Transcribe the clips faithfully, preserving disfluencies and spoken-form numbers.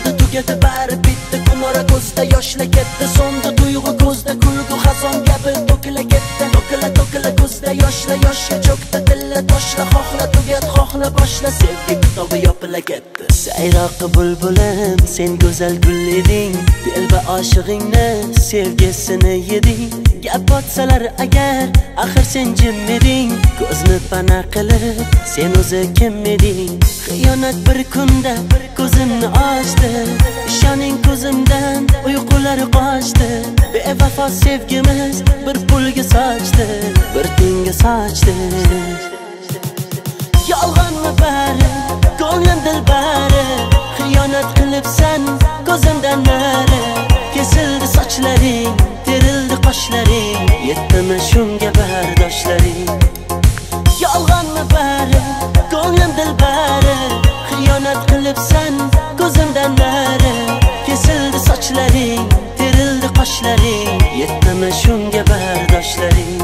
Bo'ldi tugadi bari bitdi, kunora ko'zda yoshla ketdi, so'ndi tuyg'u ko'zda kulgu xazon kabi to'kila ketdi. To'kila to'kila ko'zda yoshla yoshga cho'kdi, dilla toshla xohla tugat xohla boshla, sevgi kitobi yopila ketdi. Sayroqi bulbulim sen go'zal gul eding, telba oshig'ingni sevgisini yeding. Gap otsalar agar axir sen jim eding, ko'zni pana qilib sen o'zi kim eding? Xiyonat bir kunda ko'zimni ochdi, ishoning ko'zimdan uyqular qochdi. Bevafo sevgimiz bir pulga sochdi, bir tinga sochdi. Yolg'onmi bari, ko'nglim dilbari, xiyonat qilibsan ko'zimdan nari. Kesildi sochlaring, terildi qoshlaring, yetdimi shunga bardoshlaring? Yolg'onmi bari, ko'nglim dilbari, xiyonat qilibsan ko'zimdan nari. Kesildi sochlaring, terildi qoshlaring, yetdimi shunga bardoshlaring?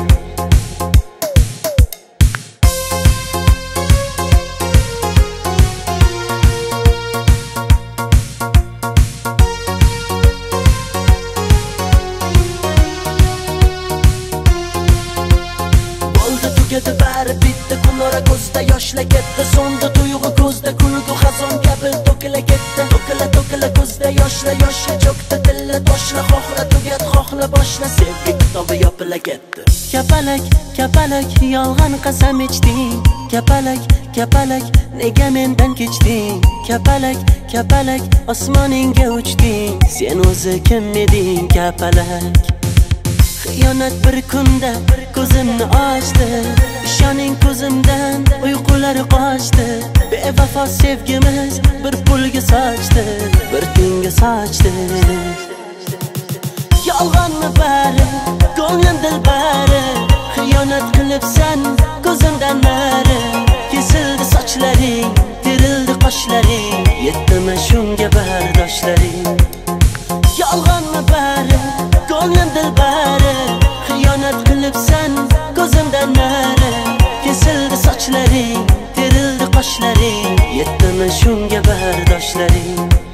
Tugadi bari bitdi, kunora ko'zda yoshla ketdi, so'ndi tuyg'u ko'zda kulgu xazon kabi to'kila ketdi. To'kila to'kila ko'zda yoshla yoshga cho'kdi, dilla toshla xohla tugat xohla boshla, sevgi kitobi yopila ketdi. Kapalak kapalak yolg'on qasam ichding, kapalak kapalak nega mendan kechding? Kapalak kapalak osmoningga uchding, sen o'zi kim eding? Kapalak xiyonat bir kunda ko'zimni ochdi, ishoning ko'zimdan uyqular qochdi. Bevafo sevgimiz bir pulga sochdi, bir tinga sochdi. Yolg'onmi bari, ko'nglim dilbari, xiyonat qilibsan ko'zimdan nari. Kesildi sochlaring, terildi qoshlaring, yetdimi shunga bardoshlaring? Yolg'onmi bari, ko'nglim dilbari, xiyonat qilibsan ko'zimdan nari. Kesildi sochlaring, terildi qoshlaring, yetdimi shunga bardoshlaring?